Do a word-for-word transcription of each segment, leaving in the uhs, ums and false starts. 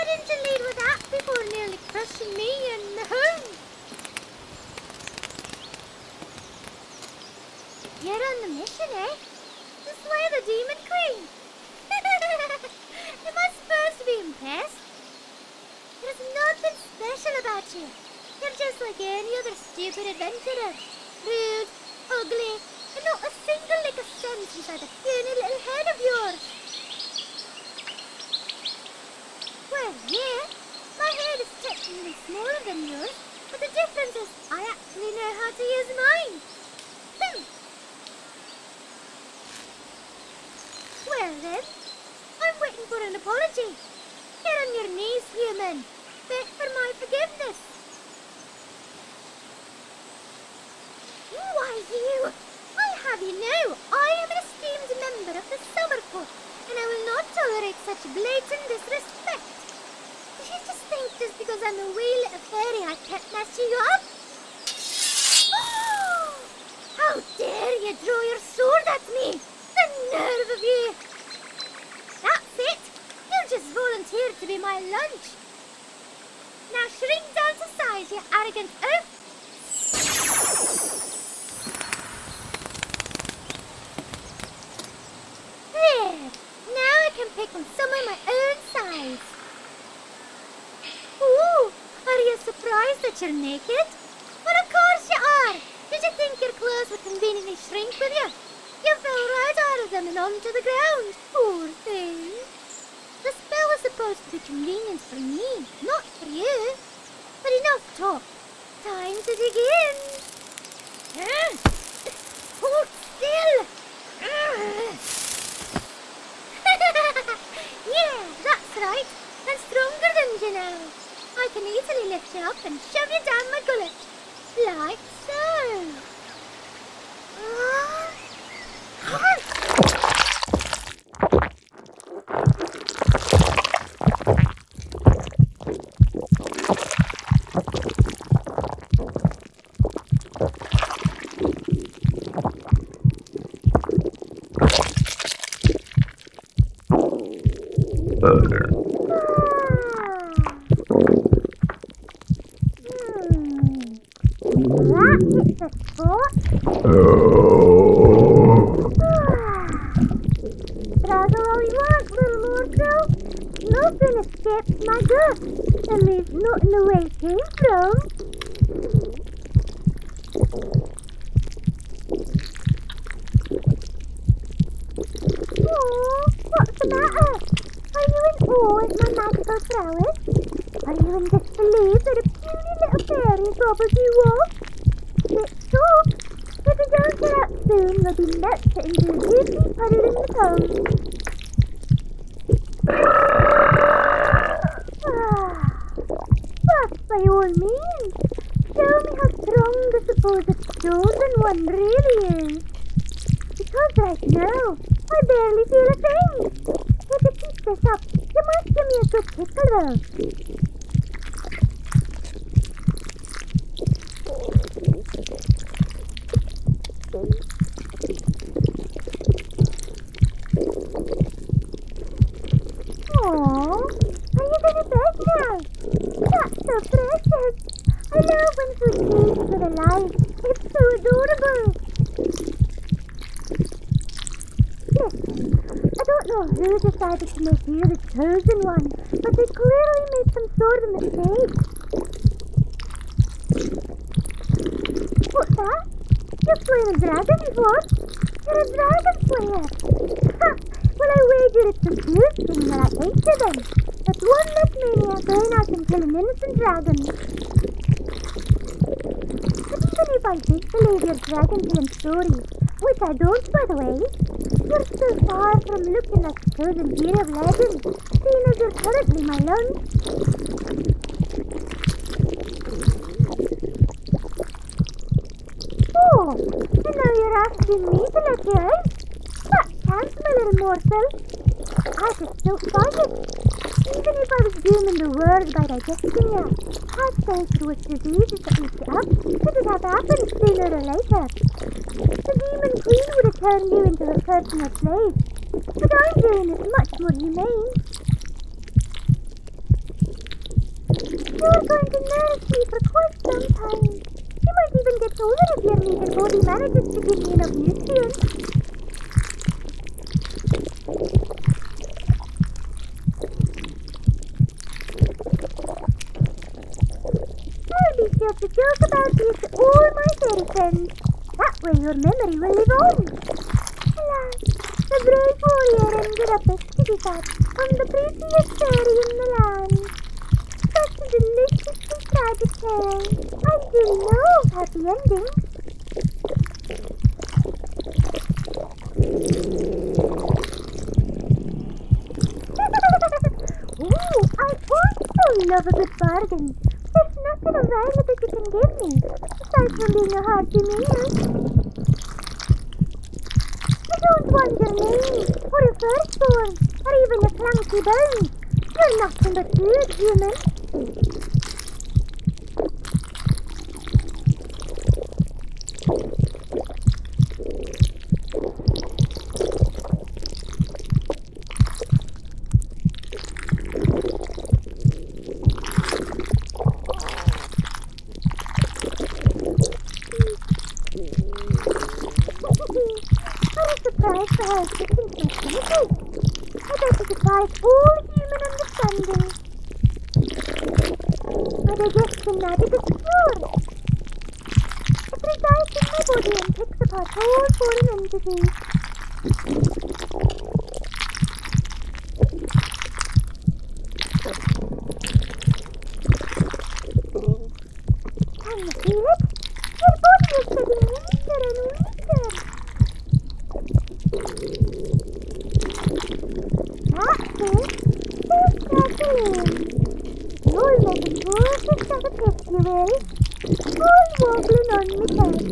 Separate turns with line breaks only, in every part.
didn't you lead with that before nearly crushing me and the home? You're on the mission, eh? To slay the Demon Queen. Am I supposed to be impressed? There's nothing special about you. You're just like any other stupid adventurer. Rude, ugly, and not a single lick of sense inside that puny little head of yours. Well, yeah, my head is technically smaller than yours, but the difference is I actually know how to use mine. Hmm. Well then, I'm waiting for an apology. Get on your knees, human. Beg for my forgiveness. Why, you! I'll have you know, I am an esteemed member of the Summer Court, and I will not tolerate such blatant disrespect. Did you just think just because I'm a wee little fairy I can't mess you up? Oh! How dare you throw your sword at me! The nerve of you! That's it! You just volunteered to be my lunch. Now shrink down to size, you arrogant oaf! There! Now I can pick on someone my own size. Ooh! Are you surprised that you're naked? Well, of course you are! Did you think your clothes would conveniently shrink with you? You fell right out of them and onto the ground. Poor thing. The spell was supposed to be convenient for me, not for you. But enough talk. Time to dig in. Uh, hold still. Uh. Yeah, that's right. I'm stronger than you now. I can easily lift you up and shove you down my gullet. Like so. Uh. Struggle all you want, little mortal. Nothing escapes my gut, and there's nothing the way it came from. Oh, what's the matter? Are you in awe at my magical prowess? Are you in disbelief that a puny little fairy gobbles you up? It's so. If you don't get out soon, you'll be melted into a juicy puddle in the pond. But by all means, show me how strong the supposed chosen one really is. Because right now, I barely feel a thing. If you keep this up, you might give me a good tickle though. Aww, are you going to bed now? That's so precious. I love when food changes with a light. It's so adorable. Listen, I don't know who decided to make you the chosen one, but they clearly made some sort of mistake. What's that? You've slain a dragon before? You're a dragon slayer. Ha! Well, I wager it's a good thing that I ate to them. That's one less maniac going out and killing innocent dragons. But even if I did believe your dragon-killing story, which I don't, by the way, you're so far from looking like the chosen hero of legend, seeing as you're currently my lunch. Oh, and now you're asking me to let you out? That can't, my little mortal. I could still fight it. Even if I was dooming the world by digesting you, I'd say through which diseases that eat you up, it would have happened sooner or later. The Demon Queen would have turned you into her personal slave. But I'm doing it much more humane. You're going to nurse me for quite some time. You might even get so that if your meager body manages to give me enough nutrients. I'll be sure to joke about this to all my fairy friends. That way your memory will live on. Alas, the brave warrior ended up as kitty cat on the prettiest fairy in the land. Such a deliciously tragic tale. I do love happy endings. Ooh, I also love a good bargain. There's nothing of value that you can give me, aside from being a hearty meal. I don't want your name, or your firstborn, or even your clunky bones. You're nothing but good, human. Surprise for her sitting so clinically. I bet it defies all human understanding. But I guess the magic is pure. It resides in my body and picks apart all foreign entities. Can you feel it? Your body is getting weaker and weaker. That's it. Just settle in. You'll make the gorgeous of a pet, you will. All wobbling on me head.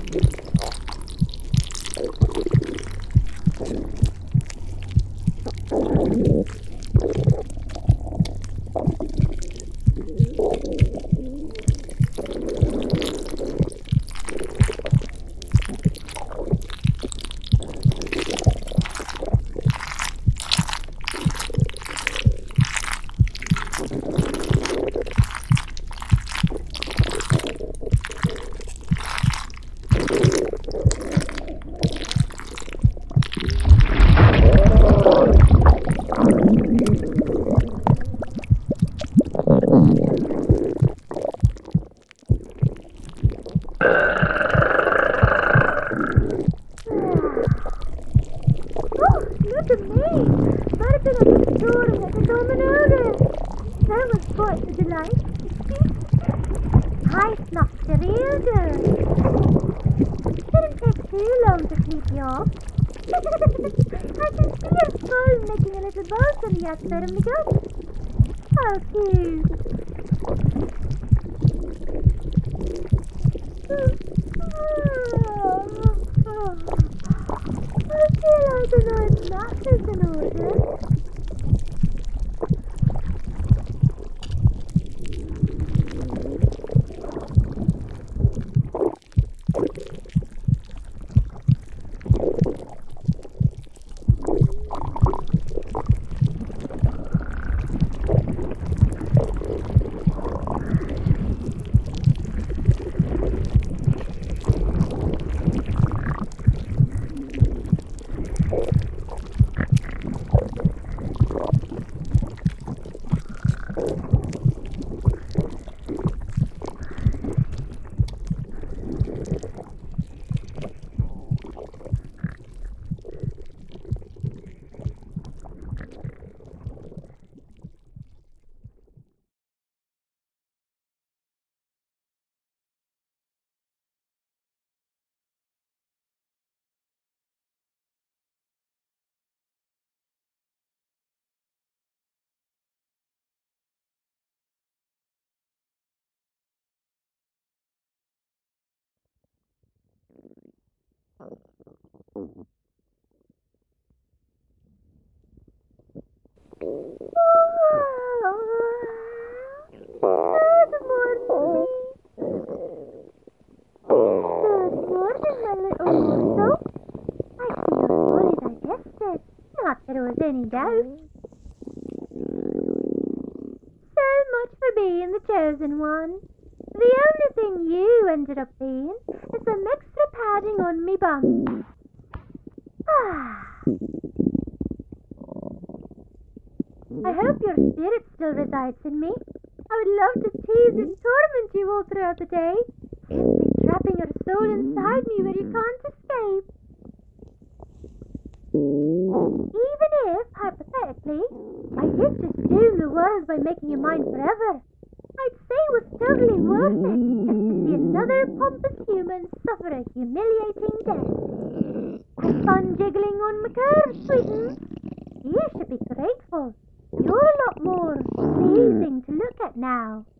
Look at me! Barking at the story at the Dominode. That was quite a delight. I snuffed the real good. Shouldn't take too long to sleep you off. I can see your skull making a little balcony out there in the gut. How cute. I feel like the night nap is in order. Any doubt. So much for being the chosen one. The only thing you ended up being is some extra padding on me bum. Ah. I hope your spirit still resides in me. I would love to tease and torment you all throughout the day, simply trapping your soul inside me where you can't escape. Even if, hypothetically, I did just doom the world by making you mine forever, I'd say it was totally worth it just to see another pompous human suffer a humiliating death. Have fun jiggling on my curves, sweetens. You should be grateful. You're a lot more pleasing to look at now.